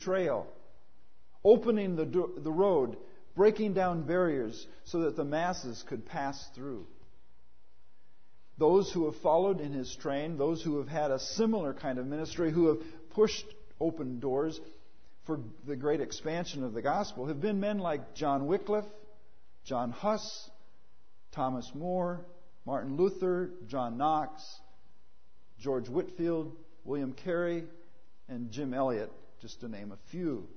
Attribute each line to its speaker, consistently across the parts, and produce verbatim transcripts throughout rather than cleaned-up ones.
Speaker 1: trail, opening the, do- the road, breaking down barriers so that the masses could pass through. Those who have followed in his train, those who have had a similar kind of ministry, who have pushed open doors for the great expansion of the gospel, have been men like John Wycliffe, John Huss, Thomas More, Martin Luther, John Knox, George Whitefield, William Carey, and Jim Elliot, just to name a few.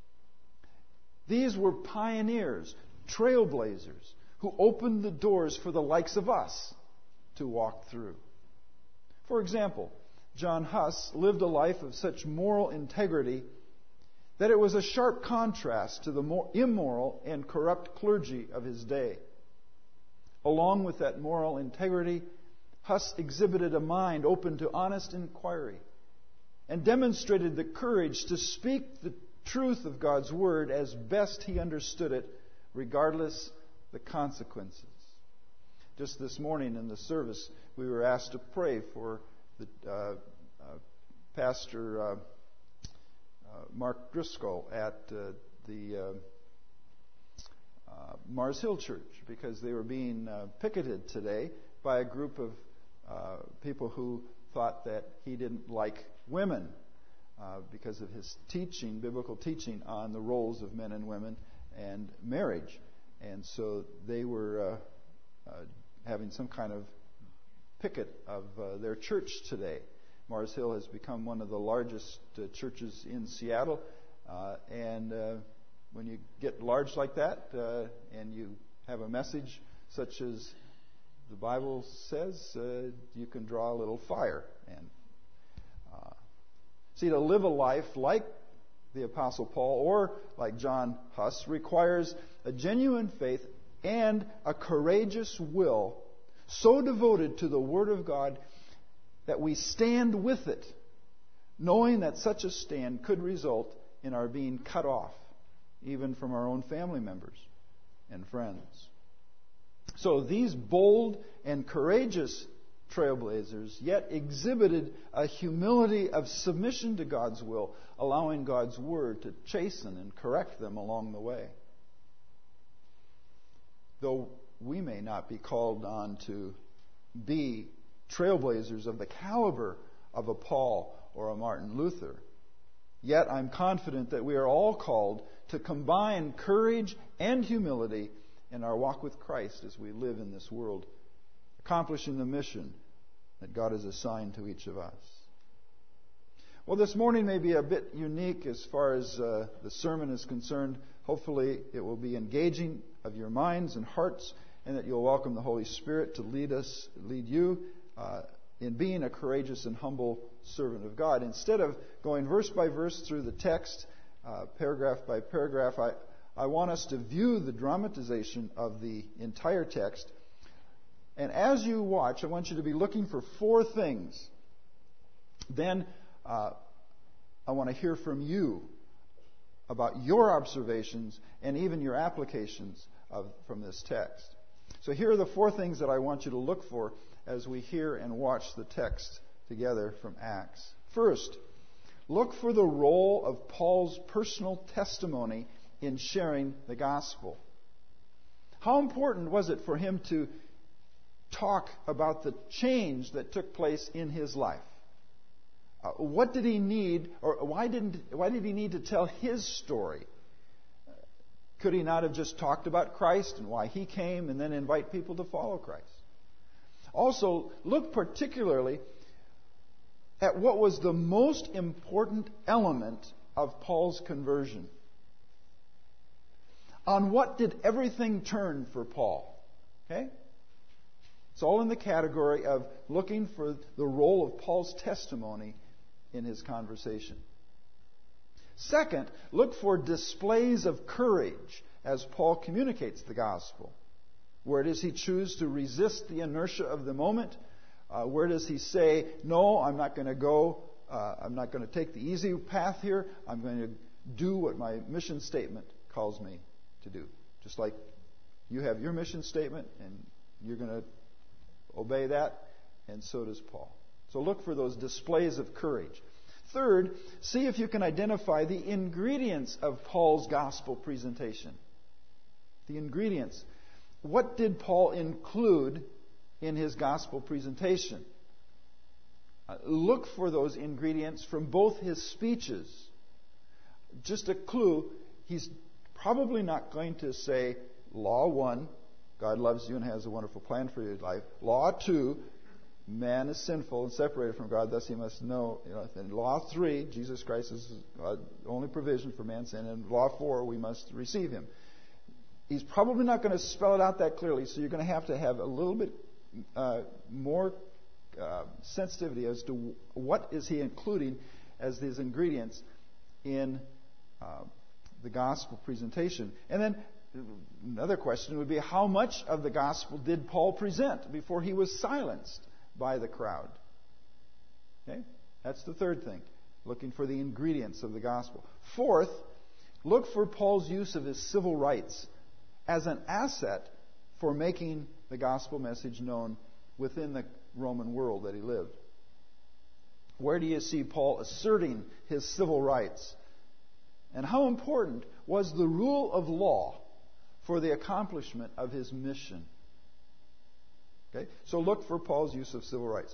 Speaker 1: These were pioneers, trailblazers, who opened the doors for the likes of us to walk through. For example, John Huss lived a life of such moral integrity that it was a sharp contrast to the more immoral and corrupt clergy of his day. Along with that moral integrity, Huss exhibited a mind open to honest inquiry and demonstrated the courage to speak the truth of God's Word as best he understood it, regardless the consequences. Just this morning in the service, we were asked to pray for the uh, uh, Pastor uh, uh, Mark Driscoll at uh, the uh, uh, Mars Hill Church, because they were being uh, picketed today by a group of uh, people who thought that he didn't like women uh, because of his teaching, biblical teaching on the roles of men and women and marriage. And so they were uh, uh, having some kind of picket of uh, their church today. Mars Hill has become one of the largest uh, churches in Seattle. Uh, and uh, when you get large like that uh, and you have a message such as the Bible says, uh, you can draw a little fire. And uh, see, to live a life like the Apostle Paul or like John Huss requires a genuine faith and a courageous will, so devoted to the Word of God that we stand with it, knowing that such a stand could result in our being cut off, even from our own family members and friends. So these bold and courageous trailblazers yet exhibited a humility of submission to God's will, allowing God's Word to chasten and correct them along the way. Though we may not be called on to be trailblazers of the caliber of a Paul or a Martin Luther, yet I'm confident that we are all called to combine courage and humility in our walk with Christ as we live in this world, accomplishing the mission that God has assigned to each of us. Well, this morning may be a bit unique as far as uh, the sermon is concerned. Hopefully it will be engaging of your minds and hearts, and that you'll welcome the Holy Spirit to lead us, lead you uh, in being a courageous and humble servant of God. Instead of going verse by verse through the text, uh, paragraph by paragraph, I, I want us to view the dramatization of the entire text. And as you watch, I want you to be looking for four things. Then uh, I want to hear from you about your observations and even your applications of, from this text. So here are the four things that I want you to look for as we hear and watch the text together from Acts. First, look for the role of Paul's personal testimony in sharing the gospel. How important was it for him to talk about the change that took place in his life? Uh, what did he need, or why didn't why did he need to tell his story? Could he not have just talked about Christ and why he came and then invite people to follow Christ? Also, look particularly at what was the most important element of Paul's conversion. On what did everything turn for Paul? Okay? It's all in the category of looking for the role of Paul's testimony in his conversation. Second, look for displays of courage as Paul communicates the gospel. Where does he choose to resist the inertia of the moment? Uh, where does he say, no, I'm not going to go, uh, I'm not going to take the easy path here, I'm going to do what my mission statement calls me to do. Just like you have your mission statement and you're going to obey that, and so does Paul. So look for those displays of courage. Third, see if you can identify the ingredients of Paul's gospel presentation. The ingredients. What did Paul include in his gospel presentation? Uh, look for those ingredients from both his speeches. Just a clue, he's probably not going to say, Law one, God loves you and has a wonderful plan for your life. Law two, man is sinful and separated from God, thus he must know. You know, and law three, Jesus Christ is the only provision for man's sin. And law four, we must receive him. He's probably not going to spell it out that clearly, so you're going to have to have a little bit uh, more uh, sensitivity as to what is he including as his ingredients in uh, the gospel presentation. And then another question would be, how much of the gospel did Paul present before he was silenced by the crowd? Okay? That's the third thing, looking for the ingredients of the gospel. Fourth, look for Paul's use of his civil rights as an asset for making the gospel message known within the Roman world that he lived. Where do you see Paul asserting his civil rights? And how important was the rule of law for the accomplishment of his mission? Okay? So look for Paul's use of civil rights.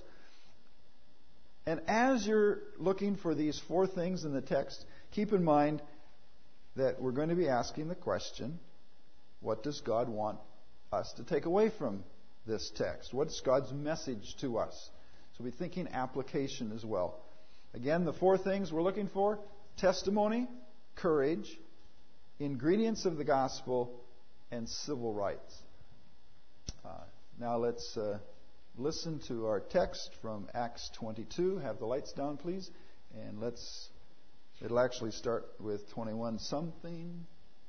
Speaker 1: And as you're looking for these four things in the text, keep in mind that we're going to be asking the question, what does God want us to take away from this text? What's God's message to us? So we're thinking application as well. Again, the four things we're looking for: testimony, courage, ingredients of the gospel, and civil rights. Uh, now let's uh, listen to our text from Acts twenty-two. Have the lights down, please. And let's, it'll actually start with twenty-one something.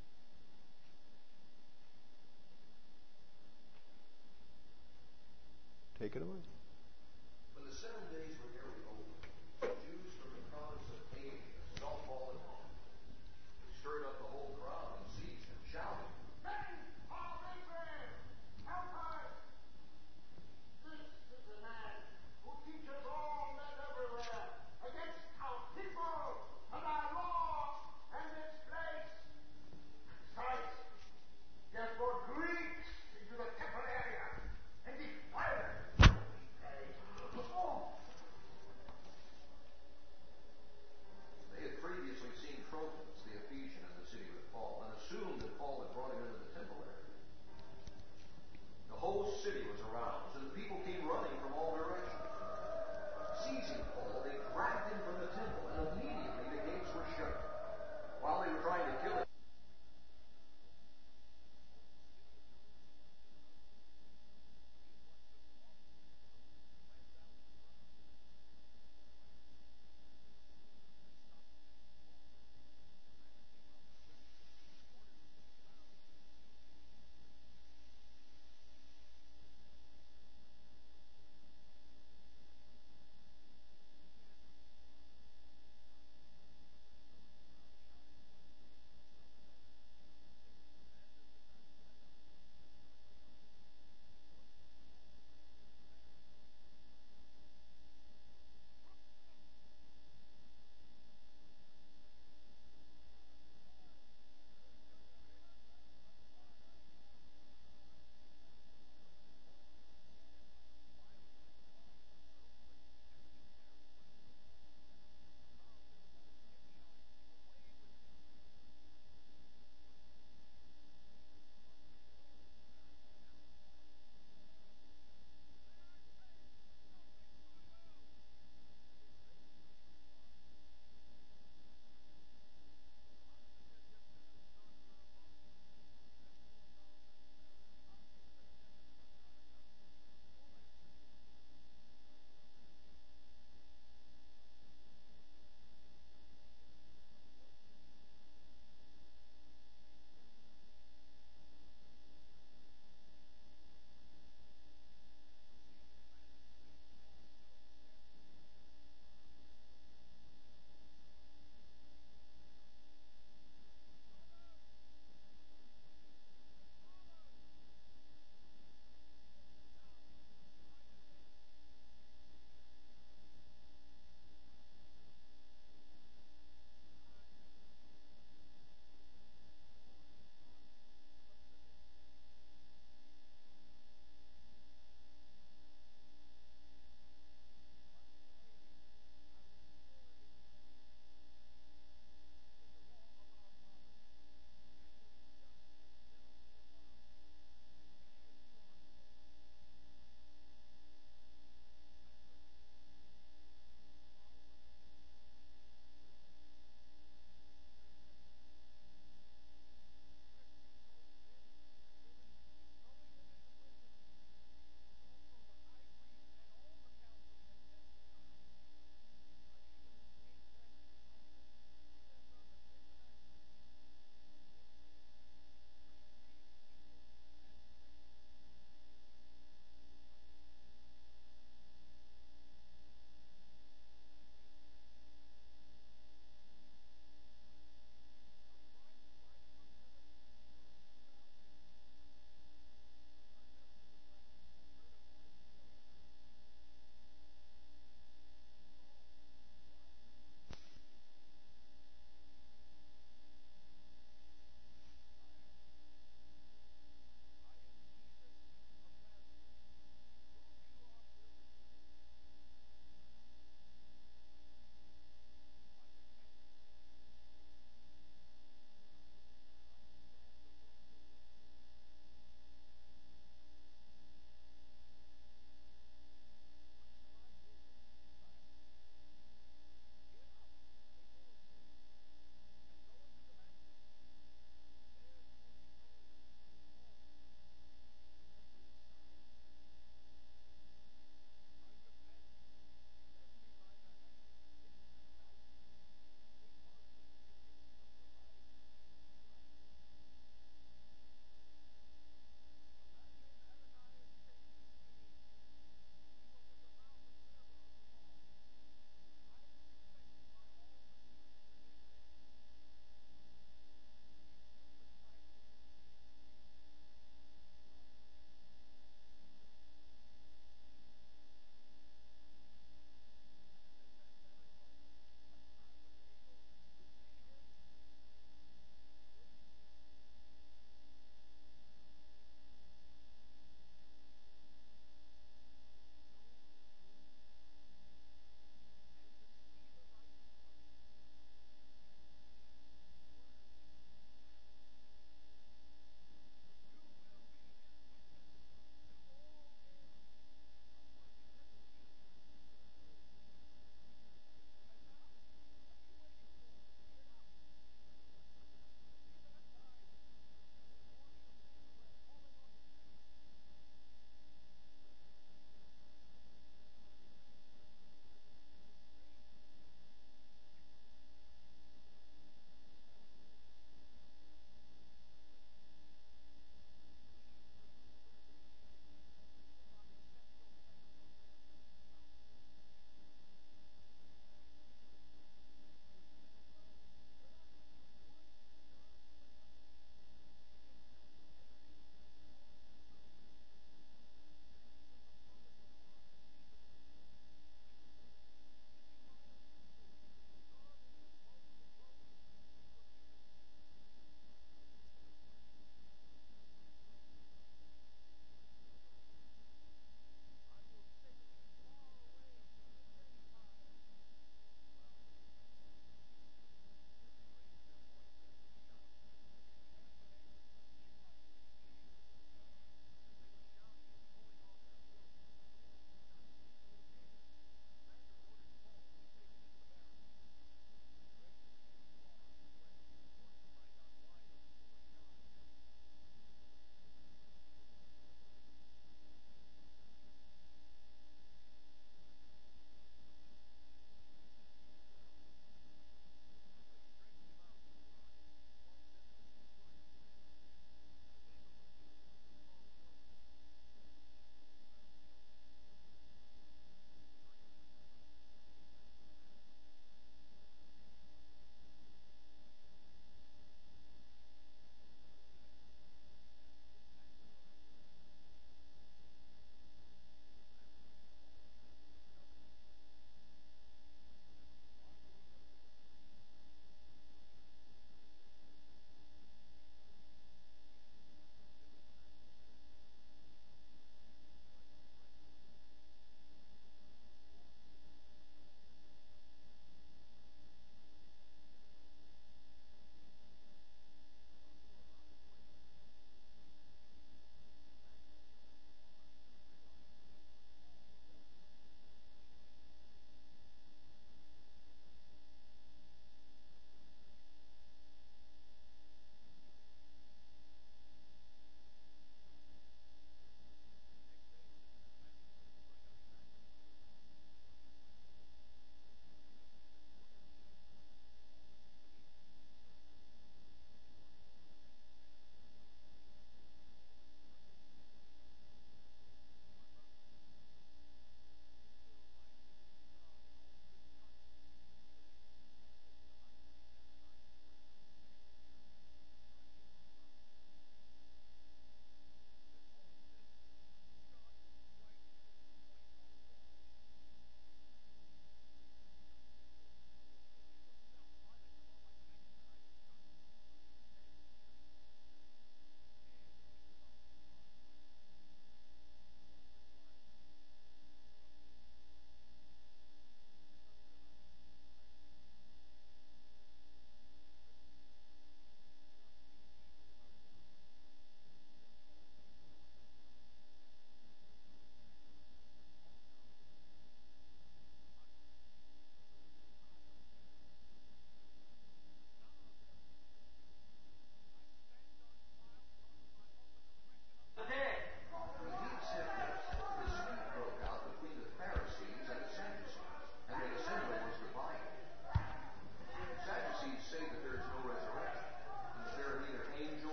Speaker 1: Take it away.
Speaker 2: When the seven days were nearly over, the Jews from the province of Asia saw Paul at home. They stirred up the whole crowd and seized him, shouting, "Men of Israel, help us! This is the man who teaches all men everywhere against our people and our law and this place. Besides, he has brought Greeks into the temple area and defiled it.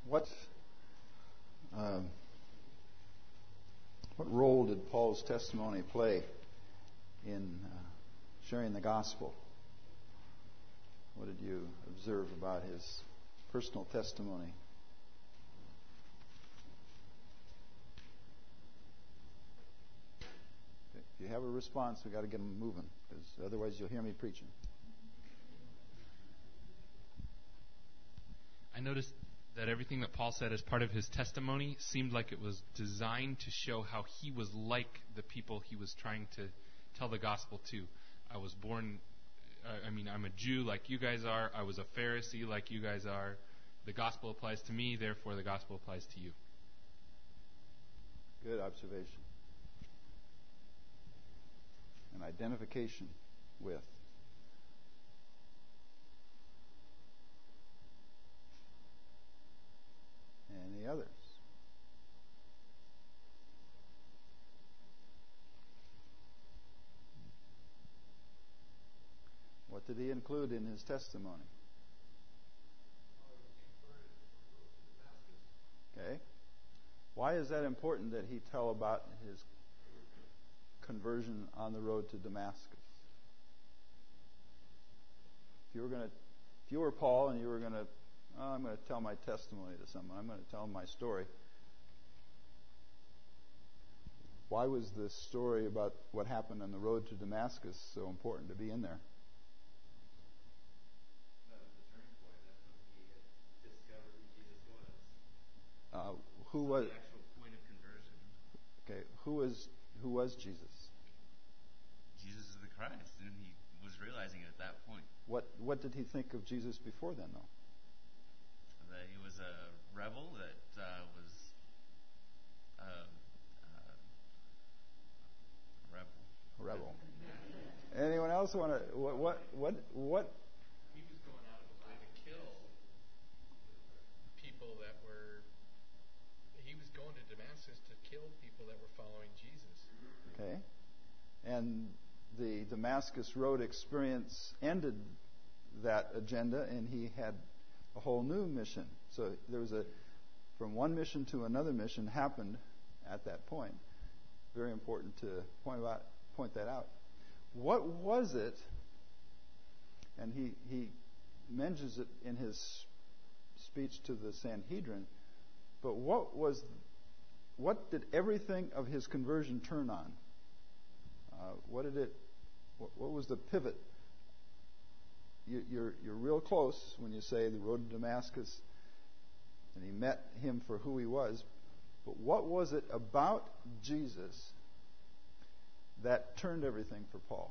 Speaker 1: What um, what role did Paul's testimony play in uh, sharing the gospel? What did you observe about his personal testimony? If you have a response, we've got to get them moving, because otherwise you'll hear me preaching.
Speaker 3: I noticed that everything that Paul said as part of his testimony seemed like it was designed to show how he was like the people he was trying to tell the gospel to. I was born, I mean, I'm a Jew like you guys are. I was a Pharisee like you guys are. The gospel applies to me, therefore the gospel applies to you.
Speaker 1: Good observation. An identification with. Any others? What did he include in his testimony? Okay. Why is that important that he tell about his conversion on the road to Damascus? If you were going to, if you were Paul and you were going to, oh, I'm going to tell my testimony to someone, I'm going to tell them my story. Why was this story about what happened on the road to Damascus so important to be in there?
Speaker 4: That was the turning point. That's when he had discovered who Jesus was.
Speaker 1: Uh, who
Speaker 4: so
Speaker 1: was
Speaker 4: the actual point of conversion?
Speaker 1: Okay, who was who was Jesus?
Speaker 4: Jesus is the Christ, and he was realizing it at that point.
Speaker 1: What what did he think of Jesus before then, though?
Speaker 4: That he was a rebel that uh, was uh, uh, a rebel.
Speaker 1: A rebel. Anyone else want to? What what what what?
Speaker 3: He was going out of his way to kill people that were. He was going to Damascus to kill people that were following Jesus.
Speaker 1: Okay, and the Damascus Road experience ended that agenda, and he had a whole new mission. So there was a, from one mission to another mission happened at that point. Very important to point out, point that out. What was it? And he he mentions it in his speech to the Sanhedrin. But what was, what did everything of his conversion turn on? Uh, what did it? What, what was the pivot? You, you're you're real close when you say the road to Damascus, and he met him for who he was. But what was it about Jesus that turned everything for Paul?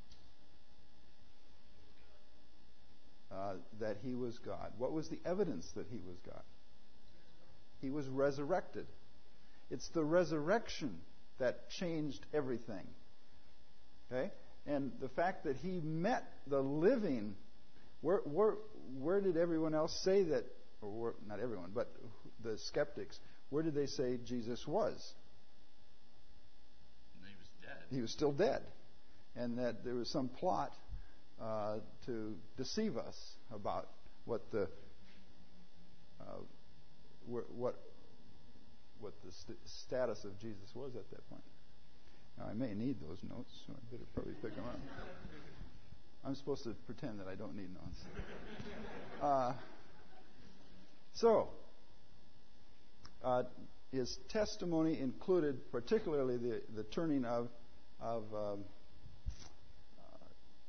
Speaker 1: Uh, that he was God. What was the evidence that he was God? He was resurrected. It's the resurrection that changed everything. Okay? And the fact that he met the living, where, where, where did everyone else say that, or where, not everyone, but the skeptics, where did they say Jesus was?
Speaker 4: And he was dead.
Speaker 1: He was still dead. And that there was some plot uh, to deceive us about what the uh, what what the st- status of Jesus was at that point. Now, I may need those notes, so I better probably pick them up. I'm supposed to pretend that I don't need notes. Uh, so, uh, his testimony included particularly the, the turning of, of um, uh,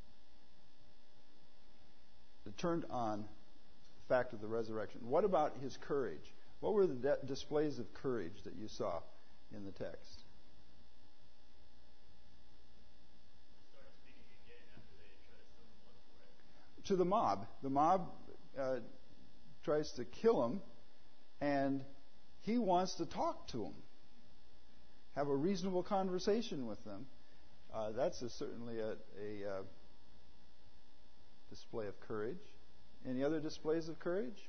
Speaker 1: the turned on fact of the resurrection. What about his courage? What were the de- displays of courage that you saw in the text? To the mob. The mob uh, tries to kill him, and he wants to talk to them, have a reasonable conversation with them. Uh, that's a, certainly a, a uh, display of courage. Any other displays of courage?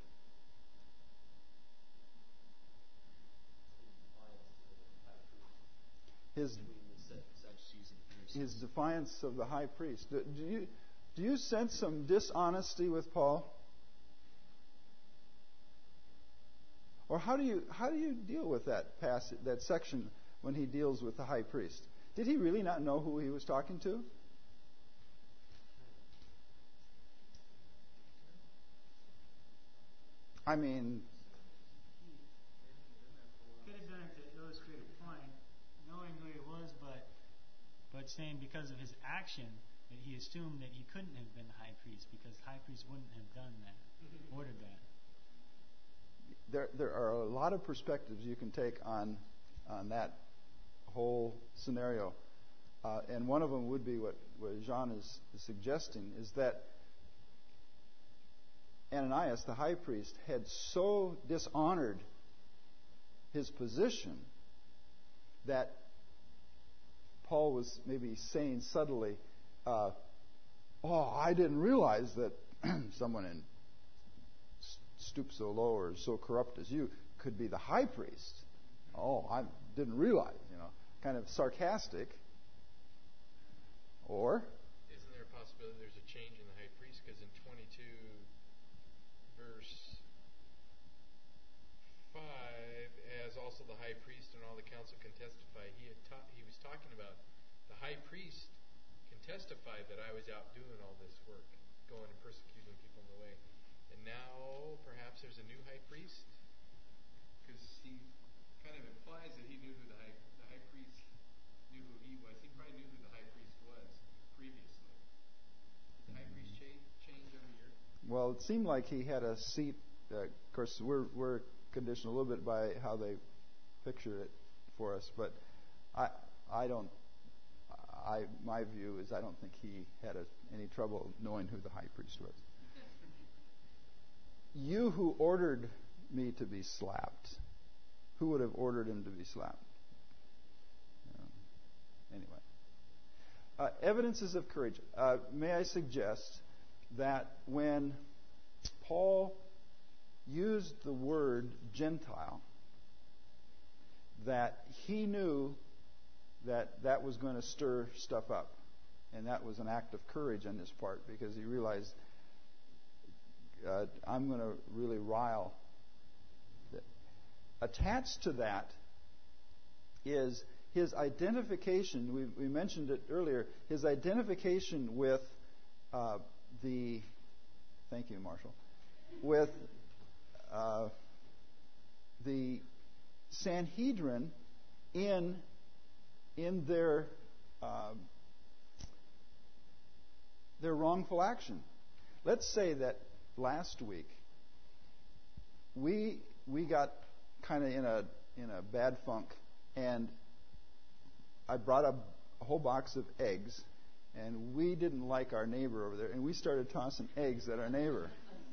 Speaker 1: His, his defiance of the high priest. Do, do you do you sense some dishonesty with Paul? Or how do you how do you deal with that passage, that section when he deals with the high priest? Did he really not know who he was talking to? I mean,
Speaker 5: could have done it to illustrate a point, knowing who he was, but but saying because of his action that he assumed that he couldn't have been the high priest because the high priest wouldn't have done that, ordered that.
Speaker 1: There there are a lot of perspectives you can take on on that whole scenario, uh, and one of them would be what, what Jean is, is suggesting is that Ananias, the high priest, had so dishonored his position that Paul was maybe saying subtly, uh, oh, I didn't realize that someone in stooped so low or so corrupt as you could be the high priest. Oh, I didn't realize, you know, kind of sarcastic. Or?
Speaker 6: Isn't there a possibility there's a change in the high priest? Because in twenty-two, verse five, as also the high priest and all the council can testify, he had ta- he was talking about the high priest can testify that I was out doing all this work, going and persecuting people in the way. And now perhaps there's a new high priest? Because he kind of implies that he knew who the high, the high priest knew who he was. He probably knew who the high priest was previously. Does the high priest change, change every year?
Speaker 1: Well, it seemed like he had a seat. Uh, of course, we're we're conditioned a little bit by how they picture it for us, but I I don't. I my view is I don't think he had a, any trouble knowing who the high priest was. You who ordered me to be slapped, who would have ordered him to be slapped? You know, anyway, uh, evidences of courage. Uh, may I suggest that when Paul used the word Gentile, that he knew that that was going to stir stuff up. And that was an act of courage on his part because he realized, uh, I'm going to really rile. Attached to that is his identification, we, we mentioned it earlier, his identification with uh, the, thank you, Marshall, with uh, the Sanhedrin in in their uh, their wrongful action. Let's say that last week we we got kind of in a in a bad funk, and I brought up a whole box of eggs, and we didn't like our neighbor over there, and we started tossing eggs at our neighbor.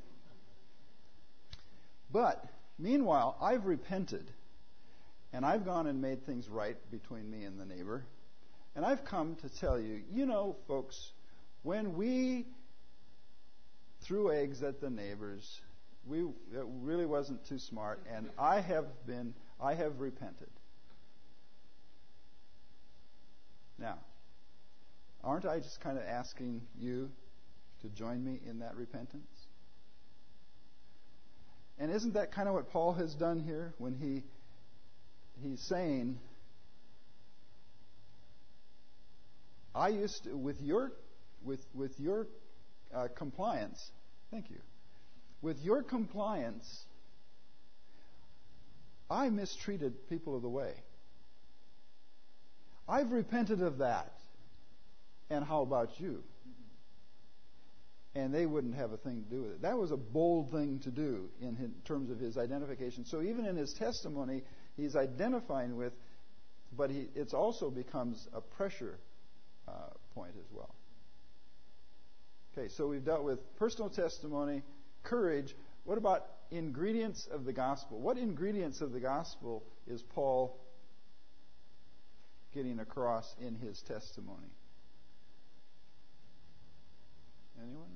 Speaker 1: But meanwhile, I've repented. And I've gone and made things right between me and the neighbor. And I've come to tell you, you know, folks, when we threw eggs at the neighbors, we it really wasn't too smart, and I have been I have repented. Now, aren't I just kind of asking you to join me in that repentance? And isn't that kind of what Paul has done here when he He's saying, I used to, with your with with your uh, compliance, thank you, with your compliance, I mistreated people of the way. I've repented of that. And how about you? And they wouldn't have a thing to do with it. That was a bold thing to do in, in terms of his identification. So even in his testimony, he's identifying with, but he, it also becomes a pressure uh, point as well. Okay, so we've dealt with personal testimony, courage. What about ingredients of the gospel? What ingredients of the gospel is Paul getting across in his testimony? Anyone?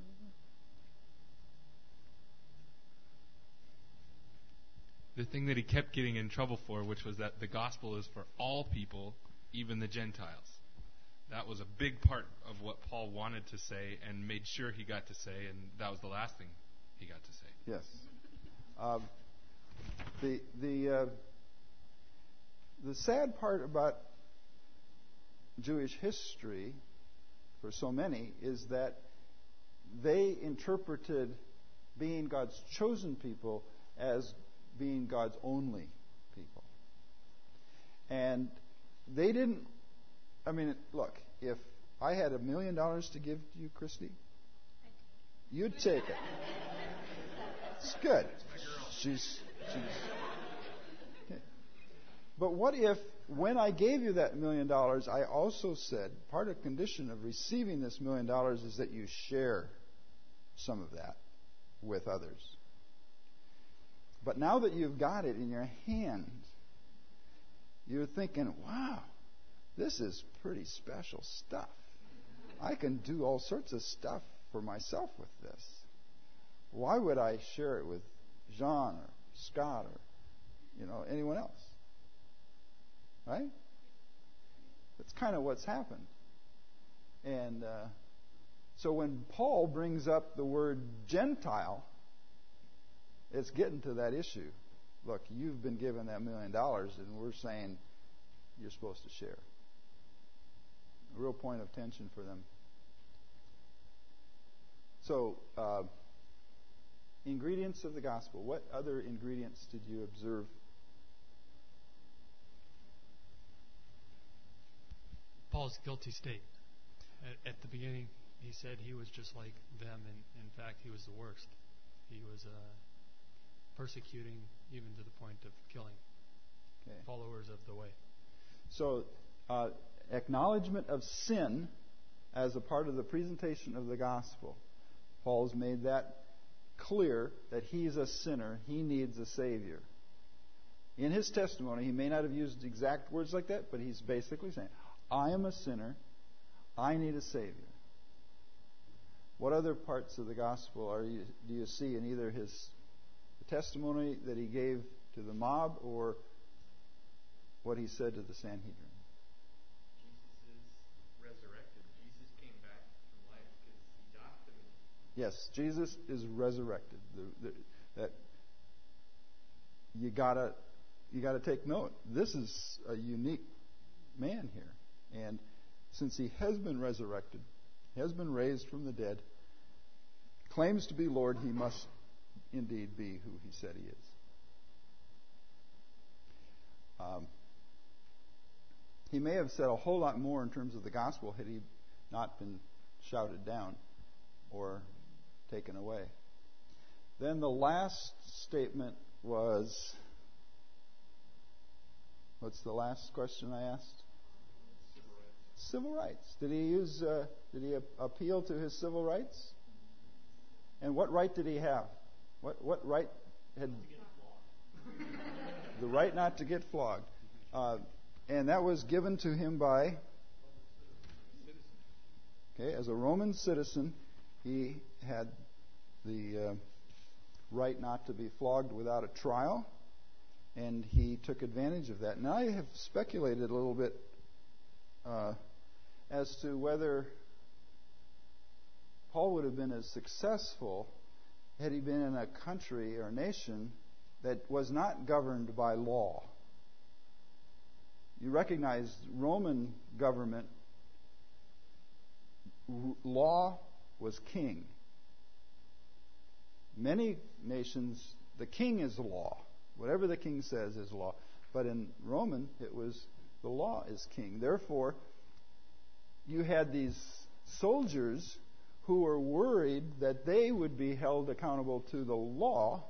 Speaker 3: The thing that he kept getting in trouble for, which was that the gospel is for all people, even the Gentiles. That was a big part of what Paul wanted to say and made sure he got to say, and that was the last thing he got to say.
Speaker 1: Yes. Um, The the uh, the sad part about Jewish history for so many is that they interpreted being God's chosen people as being God's only people. And they didn't, I mean, look, if I had a million dollars to give to you, Christy, you'd take it. It's good. She's, she's. Okay. But what if, when I gave you that million dollars, I also said part of the condition of receiving this million dollars is that you share some of that with others. But now that you've got it in your hand, you're thinking, wow, this is pretty special stuff. I can do all sorts of stuff for myself with this. Why would I share it with John or Scott or, you know, anyone else? Right? That's kind of what's happened. And uh, so when Paul brings up the word Gentile, it's getting to that issue. Look, you've been given that million dollars, and we're saying you're supposed to share. A real point of tension for them. So, uh, ingredients of the gospel. What other ingredients did you observe?
Speaker 7: Paul's guilty state. At, at the beginning, he said he was just like them, and in fact, he was the worst. He was uh, persecuting even to the point of killing
Speaker 1: Okay.
Speaker 7: followers of the way.
Speaker 1: So, uh, acknowledgement of sin as a part of the presentation of the gospel. Paul's made that clear that he's a sinner. He needs a Savior. In his testimony, he may not have used exact words like that, but he's basically saying, I am a sinner. I need a Savior. What other parts of the gospel are you, do you see in either his testimony that he gave to the mob or what he said to the Sanhedrin?
Speaker 6: Jesus is resurrected. Jesus came back from life because he died to me.
Speaker 1: Yes, Jesus is resurrected. The, the, that you gotta you gotta take note. This is a unique man here, and since he has been resurrected, has been raised from the dead, claims to be Lord, he must indeed be who he said he is. Um, he may have said a whole lot more in terms of the gospel had he not been shouted down or taken away. Then the last statement was, what's the last question I asked?
Speaker 6: Civil rights.
Speaker 1: Civil rights. Did he use? Uh, did he a- appeal to his civil rights? And what right did he have? What what right had? The right not to get flogged, uh, and that was given to him by. Okay, as a Roman citizen, he had the uh, right not to be flogged without a trial, and he took advantage of that. Now I have speculated a little bit uh, as to whether Paul would have been as successful had he been in a country or nation that was not governed by law. You recognize Roman government, r- law was king. Many nations, the king is the law. Whatever the king says is law. But in Roman, it was the law is king. Therefore, you had these soldiers who were worried that they would be held accountable to the law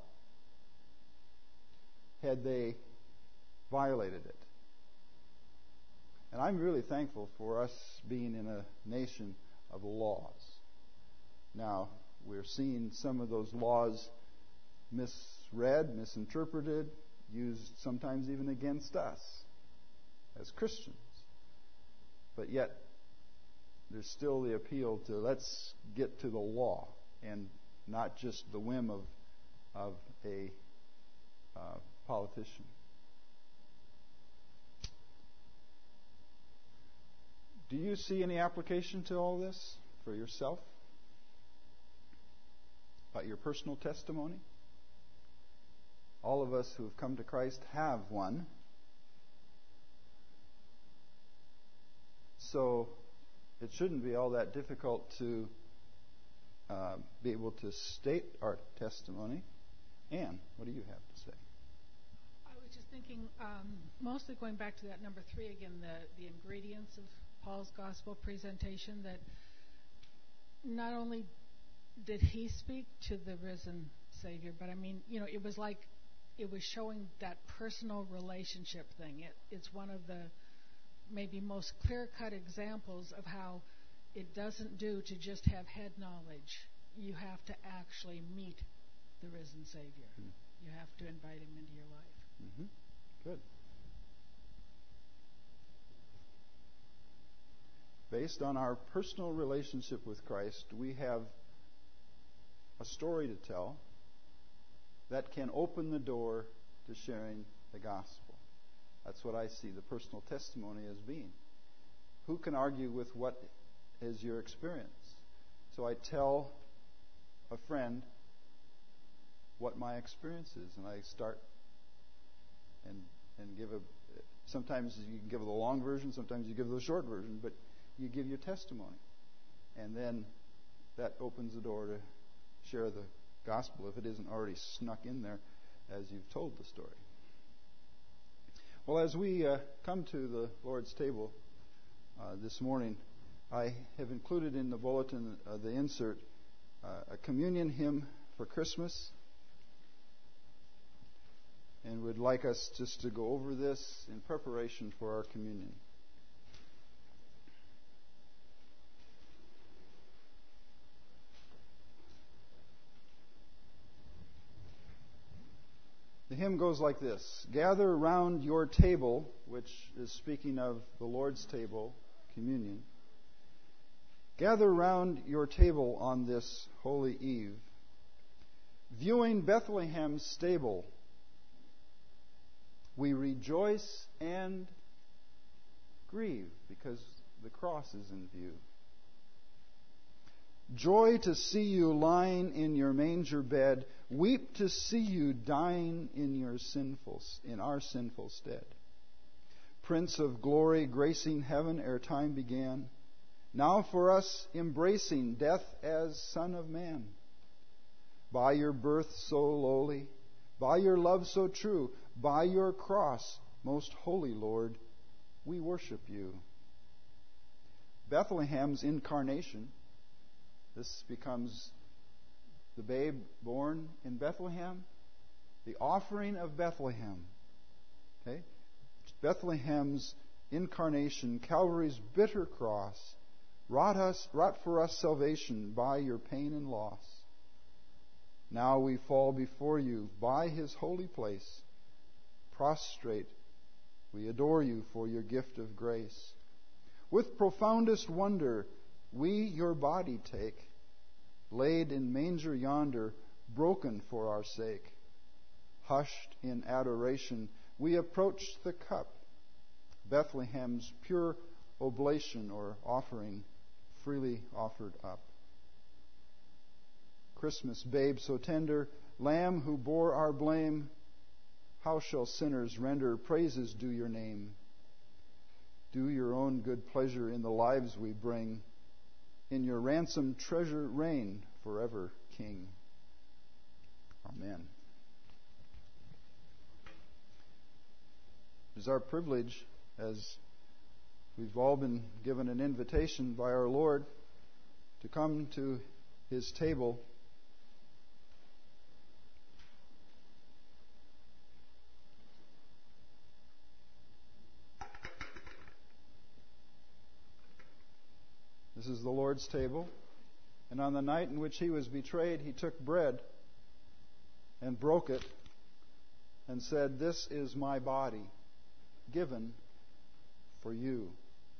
Speaker 1: had they violated it. And I'm really thankful for us being in a nation of laws. Now, we're seeing some of those laws misread, misinterpreted, used sometimes even against us as Christians. But yet, there's still the appeal to let's get to the law and not just the whim of of a uh, politician. Do you see any application to all this for yourself? About your personal testimony? All of us who have come to Christ have one. So it shouldn't be all that difficult to uh, be able to state our testimony. Anne, what do you have to say?
Speaker 8: I was just thinking, um, mostly going back to that number three again, the, the ingredients of Paul's gospel presentation, that not only did he speak to the risen Savior, but I mean, you know, it was like it was showing that personal relationship thing. It, it's one of the maybe most clear-cut examples of how it doesn't do to just have head knowledge. You have to actually meet the risen Savior. Mm. You have to invite him into your life.
Speaker 1: Mm-hmm. Good. Based on our personal relationship with Christ, we have a story to tell that can open the door to sharing the gospel. That's what I see the personal testimony as being. Who can argue with what is your experience? So I tell a friend what my experience is, and I start and and give a. Sometimes you can give the long version, sometimes you give the short version, but you give your testimony, and then that opens the door to share the gospel if it isn't already snuck in there as you've told the story. Well, as we uh, come to the Lord's table uh, this morning, I have included in the bulletin uh, the insert uh, a communion hymn for Christmas, and would like us just to go over this in preparation for our communion. The hymn goes like this: Gather round your table, which is speaking of the Lord's table, communion. Gather round your table on this holy eve, viewing Bethlehem's stable. We rejoice and grieve because the cross is in view. Joy to see you lying in your manger bed. Weep to see you dying in your sinful, in our sinful stead. Prince of glory, gracing heaven ere time began, now for us embracing death as Son of Man. By your birth so lowly, by your love so true, by your cross, most holy Lord, we worship you. Bethlehem's incarnation. This becomes the babe born in Bethlehem, the offering of Bethlehem. Okay? Bethlehem's incarnation, Calvary's bitter cross, wrought us, wrought for us salvation by your pain and loss. Now we fall before you by his holy place. Prostrate, we adore you for your gift of grace. With profoundest wonder, we your body take, laid in manger yonder, broken for our sake. Hushed in adoration, we approach the cup, Bethlehem's pure oblation or offering, freely offered up. Christmas babe so tender, Lamb who bore our blame, how shall sinners render praises due your name? Do your own good pleasure in the lives we bring. In your ransom treasure reign forever, King. Amen. It is our privilege, as we've all been given an invitation by our Lord to come to his table. This is the Lord's table. And on the night in which he was betrayed, he took bread and broke it and said, "This is my body given for you."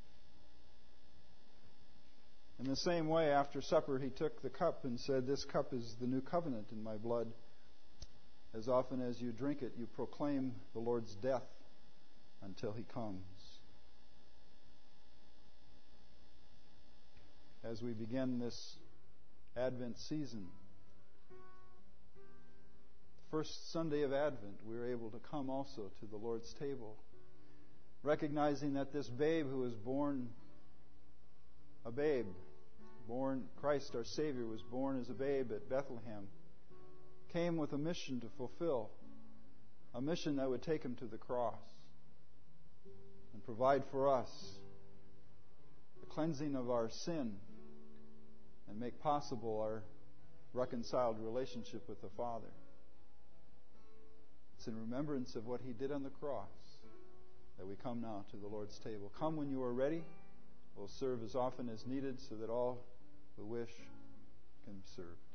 Speaker 1: In the same way, after supper, he took the cup and said, "This cup is the new covenant in my blood. As often as you drink it, you proclaim the Lord's death until he comes." As we begin this Advent season, first Sunday of Advent, we were able to come also to the Lord's table, recognizing that this babe who was born a babe, born Christ our Savior was born as a babe at Bethlehem, came with a mission to fulfill, a mission that would take him to the cross and provide for us the cleansing of our sin and make possible our reconciled relationship with the Father. It's in remembrance of what He did on the cross that we come now to the Lord's table. Come when you are ready. We'll serve as often as needed so that all who wish can serve.